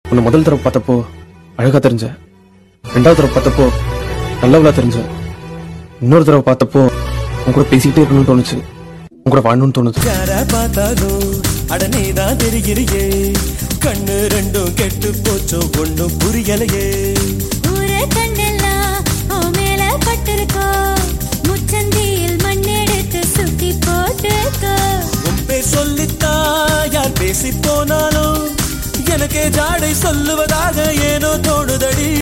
உன்னை முதல் தடவை பார்த்தப்போ அழகா தெரிஞ்ச, ரெண்டாவது தடவை பார்த்தப்போ நல்லவளா தெரிஞ்ச, இன்னொரு தடவை பார்த்தப்போ உன் கூட பேசிக்கிட்டே இருக்கணும்னு தோணுச்சு, உன் கூட வாழணும்னு தோணுச்சு. பார்த்தாலும் அடனேதான் தெரிகிறியே, கண்ணு ரெண்டும் கெட்டு போச்சோ ஒன்னும் புரியலையே. ஊரே கண்ணெல்லாம் உன் மேல பட்டிருக்கோ, முச்சந்தியில் மண்ணெடுத்து சுத்தி போட்டுக்கோ. உன் பேர் சொல்லித்தா யார் பேசி போனாலும் எனக்கே ஜாடை சொல்லுவதாக ஏனோ தோணுதடி.